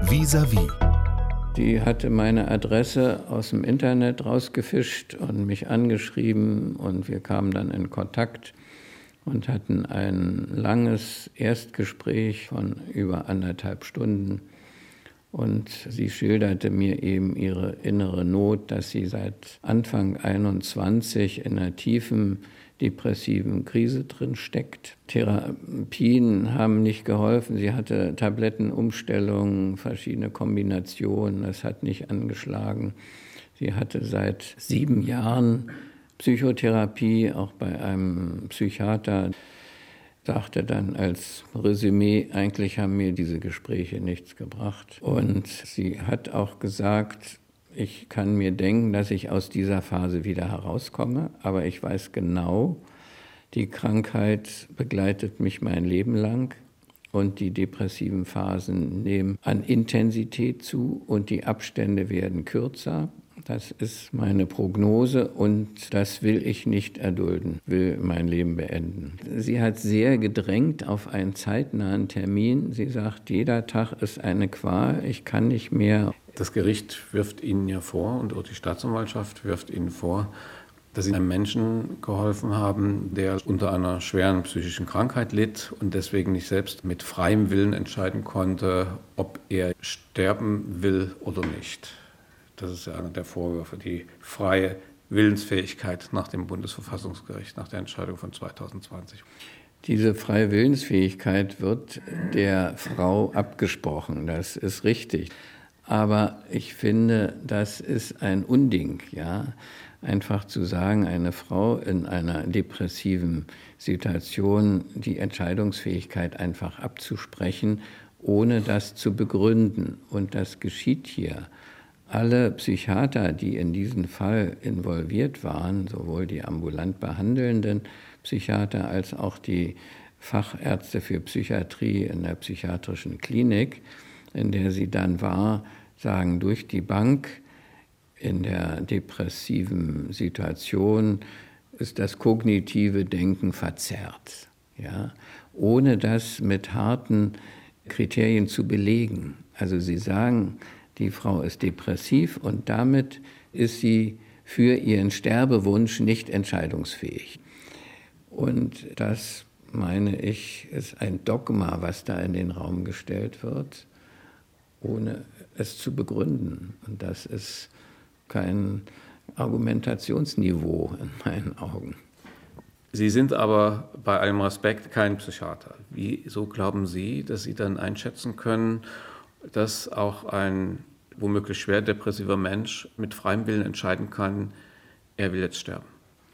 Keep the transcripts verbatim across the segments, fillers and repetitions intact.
Vis-à-vis. Die hatte meine Adresse aus dem Internet rausgefischt und mich angeschrieben und wir kamen dann in Kontakt und hatten ein langes Erstgespräch von über anderthalb Stunden. Und sie schilderte mir eben ihre innere Not, dass sie seit Anfang einundzwanzig in einer tiefen depressiven Krise drin steckt. Therapien haben nicht geholfen. Sie hatte Tablettenumstellungen, verschiedene Kombinationen. Das hat nicht angeschlagen. Sie hatte seit sieben Jahren Psychotherapie, auch bei einem Psychiater. Sagte dann als Resümee, eigentlich haben mir diese Gespräche nichts gebracht. Und sie hat auch gesagt, ich kann mir denken, dass ich aus dieser Phase wieder herauskomme, aber ich weiß genau, die Krankheit begleitet mich mein Leben lang und die depressiven Phasen nehmen an Intensität zu und die Abstände werden kürzer. Das ist meine Prognose und das will ich nicht erdulden, will mein Leben beenden. Sie hat sehr gedrängt auf einen zeitnahen Termin. Sie sagt, jeder Tag ist eine Qual, ich kann nicht mehr. Das Gericht wirft Ihnen ja vor und auch die Staatsanwaltschaft wirft Ihnen vor, dass Sie einem Menschen geholfen haben, der unter einer schweren psychischen Krankheit litt und deswegen nicht selbst mit freiem Willen entscheiden konnte, ob er sterben will oder nicht. Das ist ja einer der Vorwürfe, die freie Willensfähigkeit nach dem Bundesverfassungsgericht, nach der Entscheidung von zweitausendzwanzig. Diese freie Willensfähigkeit wird der Frau abgesprochen, das ist richtig. Aber ich finde, das ist ein Unding, ja, einfach zu sagen, eine Frau in einer depressiven Situation die Entscheidungsfähigkeit einfach abzusprechen, ohne das zu begründen. Und das geschieht hier. Alle Psychiater, die in diesen Fall involviert waren, sowohl die ambulant behandelnden Psychiater als auch die Fachärzte für Psychiatrie in der psychiatrischen Klinik, in der sie dann war, sagen durch die Bank, in der depressiven Situation ist das kognitive Denken verzerrt, ja, ohne das mit harten Kriterien zu belegen. Also sie sagen, die Frau ist depressiv und damit ist sie für ihren Sterbewunsch nicht entscheidungsfähig. Und das, meine ich, ist ein Dogma, was da in den Raum gestellt wird, ohne es zu begründen. Und das ist kein Argumentationsniveau in meinen Augen. Sie sind aber bei allem Respekt kein Psychiater. Wieso glauben Sie, dass Sie dann einschätzen können, dass auch ein womöglich schwer depressiver Mensch mit freiem Willen entscheiden kann, er will jetzt sterben?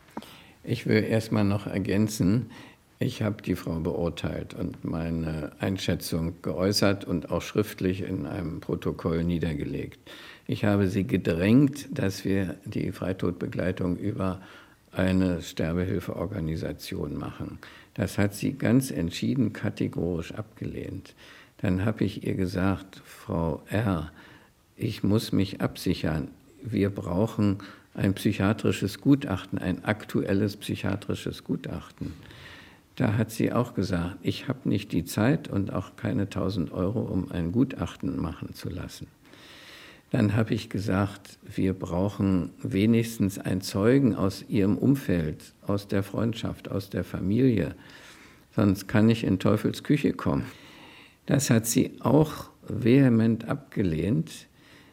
Ich will erstmal noch ergänzen, ich habe die Frau beurteilt und meine Einschätzung geäußert und auch schriftlich in einem Protokoll niedergelegt. Ich habe sie gedrängt, dass wir die Freitodbegleitung über eine Sterbehilfeorganisation machen. Das hat sie ganz entschieden kategorisch abgelehnt. Dann habe ich ihr gesagt, Frau R., ich muss mich absichern. Wir brauchen ein psychiatrisches Gutachten, ein aktuelles psychiatrisches Gutachten. Da hat sie auch gesagt, ich habe nicht die Zeit und auch keine tausend Euro, um ein Gutachten machen zu lassen. Dann habe ich gesagt, wir brauchen wenigstens einen Zeugen aus ihrem Umfeld, aus der Freundschaft, aus der Familie. Sonst kann ich in Teufels Küche kommen. Das hat sie auch vehement abgelehnt.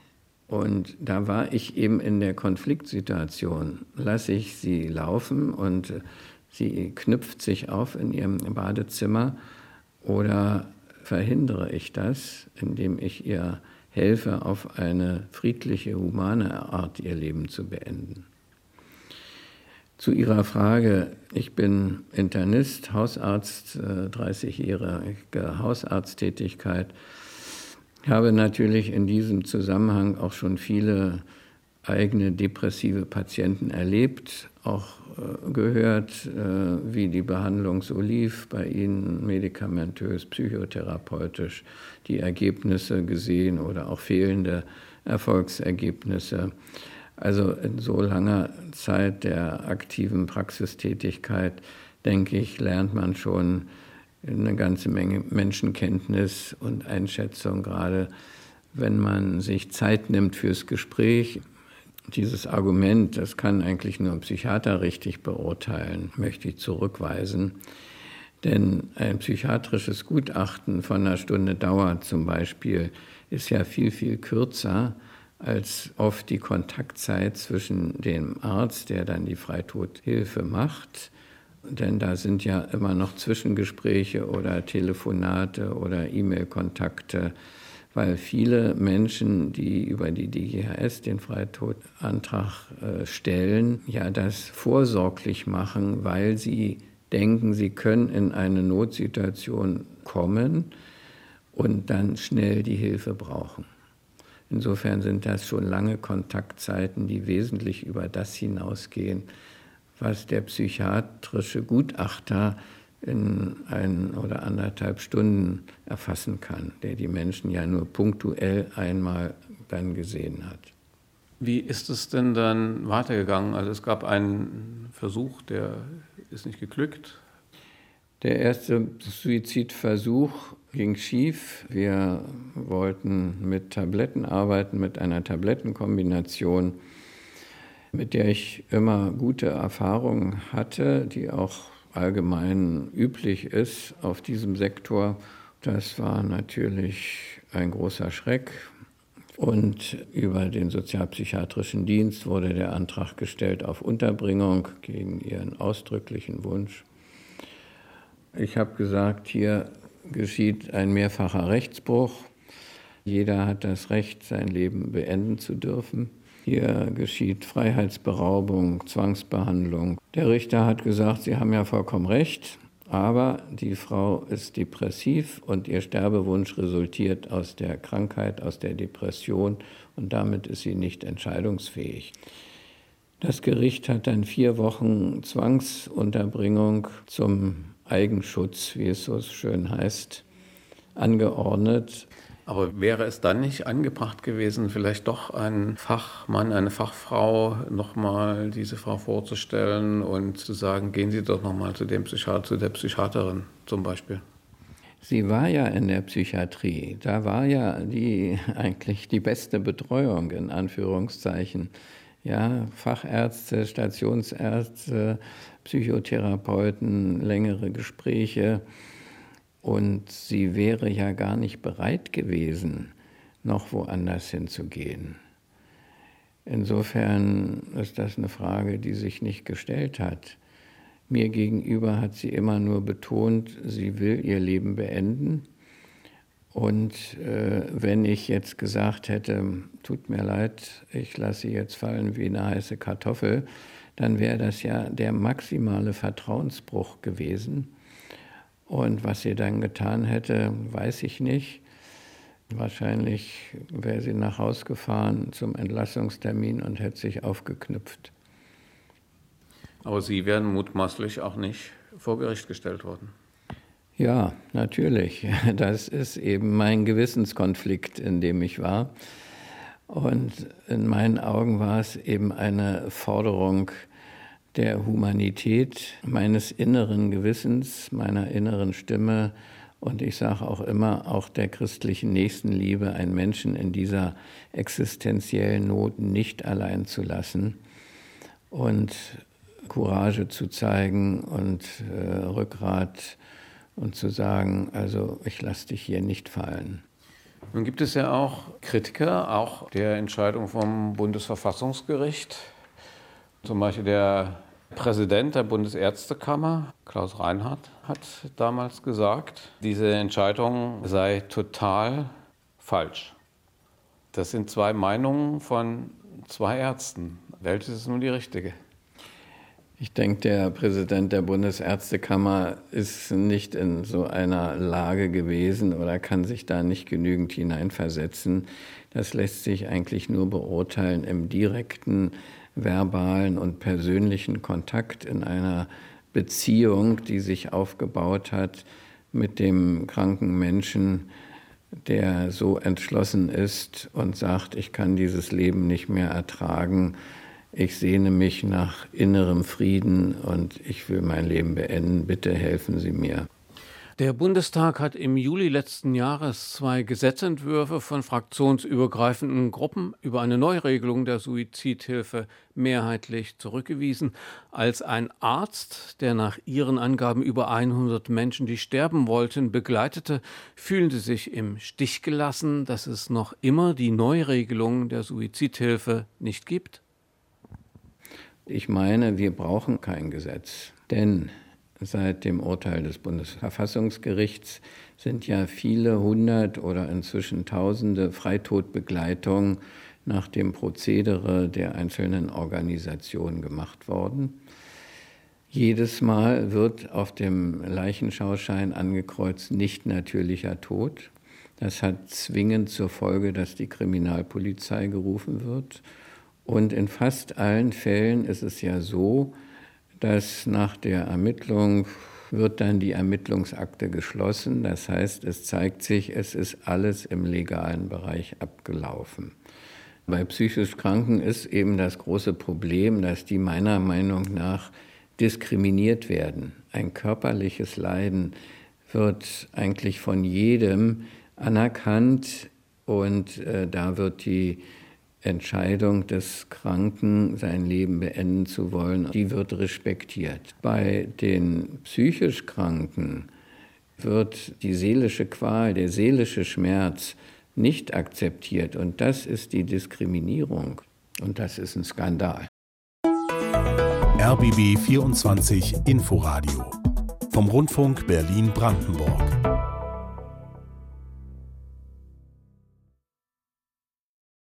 Und da war ich eben in der Konfliktsituation. Lasse ich sie laufen und sie knüpft sich auf in ihrem Badezimmer oder verhindere ich das, indem ich ihr helfe, auf eine friedliche, humane Art ihr Leben zu beenden. Zu Ihrer Frage, ich bin Internist, Hausarzt, dreißigjährige Hausarzttätigkeit, habe natürlich in diesem Zusammenhang auch schon viele eigene depressive Patienten erlebt, auch äh, gehört, äh, wie die Behandlung so lief bei ihnen, medikamentös, psychotherapeutisch, die Ergebnisse gesehen oder auch fehlende Erfolgsergebnisse. Also in so langer Zeit der aktiven Praxistätigkeit, denke ich, lernt man schon eine ganze Menge Menschenkenntnis und Einschätzung, gerade wenn man sich Zeit nimmt fürs Gespräch. Dieses Argument, das kann eigentlich nur ein Psychiater richtig beurteilen, möchte ich zurückweisen. Denn ein psychiatrisches Gutachten von einer Stunde Dauer zum Beispiel ist ja viel, viel kürzer als oft die Kontaktzeit zwischen dem Arzt, der dann die Freitodhilfe macht. Denn da sind ja immer noch Zwischengespräche oder Telefonate oder E-Mail-Kontakte, weil viele Menschen, die über die D G H S den Freitodantrag äh, stellen, ja das vorsorglich machen, weil sie denken, sie können in eine Notsituation kommen und dann schnell die Hilfe brauchen. Insofern sind das schon lange Kontaktzeiten, die wesentlich über das hinausgehen, was der psychiatrische Gutachter in ein oder anderthalb Stunden erfassen kann, der die Menschen ja nur punktuell einmal dann gesehen hat. Wie ist es denn dann weitergegangen? Also es gab einen Versuch, der ist nicht geglückt. Der erste Suizidversuch ging schief. Wir wollten mit Tabletten arbeiten, mit einer Tablettenkombination, mit der ich immer gute Erfahrungen hatte, die auch allgemein üblich ist auf diesem Sektor. Das war natürlich ein großer Schreck. Und über den sozialpsychiatrischen Dienst wurde der Antrag gestellt auf Unterbringung gegen ihren ausdrücklichen Wunsch. Ich habe gesagt, hier geschieht ein mehrfacher Rechtsbruch. Jeder hat das Recht, sein Leben beenden zu dürfen. Hier geschieht Freiheitsberaubung, Zwangsbehandlung. Der Richter hat gesagt, Sie haben ja vollkommen recht, aber die Frau ist depressiv und ihr Sterbewunsch resultiert aus der Krankheit, aus der Depression und damit ist sie nicht entscheidungsfähig. Das Gericht hat dann vier Wochen Zwangsunterbringung zum Eigenschutz, wie es so schön heißt, angeordnet. Aber wäre es dann nicht angebracht gewesen, vielleicht doch einen Fachmann, eine Fachfrau nochmal diese Frau vorzustellen und zu sagen, gehen Sie doch nochmal zu dem Psychiater, zu der Psychiaterin zum Beispiel? Sie war ja in der Psychiatrie. Da war ja die eigentlich die beste Betreuung in Anführungszeichen. Ja, Fachärzte, Stationsärzte, Psychotherapeuten, längere Gespräche. Und sie wäre ja gar nicht bereit gewesen, noch woanders hinzugehen. Insofern ist das eine Frage, die sich nicht gestellt hat. Mir gegenüber hat sie immer nur betont, sie will ihr Leben beenden. Und äh, wenn ich jetzt gesagt hätte, tut mir leid, ich lasse sie jetzt fallen wie eine heiße Kartoffel, dann wäre das ja der maximale Vertrauensbruch gewesen. Und was sie dann getan hätte, weiß ich nicht. Wahrscheinlich wäre sie nach Hause gefahren zum Entlassungstermin und hätte sich aufgeknüpft. Aber Sie wären mutmaßlich auch nicht vor Gericht gestellt worden. Ja, natürlich. Das ist eben mein Gewissenskonflikt, in dem ich war. Und in meinen Augen war es eben eine Forderung der Humanität, meines inneren Gewissens, meiner inneren Stimme und ich sage auch immer, auch der christlichen Nächstenliebe, einen Menschen in dieser existenziellen Not nicht allein zu lassen und Courage zu zeigen und äh, Rückgrat und zu sagen, also ich lasse dich hier nicht fallen. Nun gibt es ja auch Kritiker, auch der Entscheidung vom Bundesverfassungsgericht. Zum Beispiel der Präsident der Bundesärztekammer, Klaus Reinhardt, hat damals gesagt, diese Entscheidung sei total falsch. Das sind zwei Meinungen von zwei Ärzten. Welches ist nun die richtige? Ich denke, der Präsident der Bundesärztekammer ist nicht in so einer Lage gewesen oder kann sich da nicht genügend hineinversetzen. Das lässt sich eigentlich nur beurteilen im direkten, verbalen und persönlichen Kontakt in einer Beziehung, die sich aufgebaut hat mit dem kranken Menschen, der so entschlossen ist und sagt, ich kann dieses Leben nicht mehr ertragen. Ich sehne mich nach innerem Frieden und ich will mein Leben beenden. Bitte helfen Sie mir. Der Bundestag hat im Juli letzten Jahres zwei Gesetzentwürfe von fraktionsübergreifenden Gruppen über eine Neuregelung der Suizidhilfe mehrheitlich zurückgewiesen. Als ein Arzt, der nach ihren Angaben über hundert Menschen, die sterben wollten, begleitete, fühlen sie sich im Stich gelassen, dass es noch immer die Neuregelung der Suizidhilfe nicht gibt? Ich meine, wir brauchen kein Gesetz, denn seit dem Urteil des Bundesverfassungsgerichts sind ja viele hundert oder inzwischen tausende Freitodbegleitungen nach dem Prozedere der einzelnen Organisationen gemacht worden. Jedes Mal wird auf dem Leichenschauschein angekreuzt nicht natürlicher Tod. Das hat zwingend zur Folge, dass die Kriminalpolizei gerufen wird. Und in fast allen Fällen ist es ja so, dass nach der Ermittlung wird dann die Ermittlungsakte geschlossen. Das heißt, es zeigt sich, es ist alles im legalen Bereich abgelaufen. Bei psychisch Kranken ist eben das große Problem, dass die meiner Meinung nach diskriminiert werden. Ein körperliches Leiden wird eigentlich von jedem anerkannt und äh, da wird die Entscheidung des Kranken, sein Leben beenden zu wollen, die wird respektiert. Bei den psychisch Kranken wird die seelische Qual, der seelische Schmerz nicht akzeptiert. Und das ist die Diskriminierung. Und das ist ein Skandal. R B B vierundzwanzig Inforadio vom Rundfunk Berlin-Brandenburg.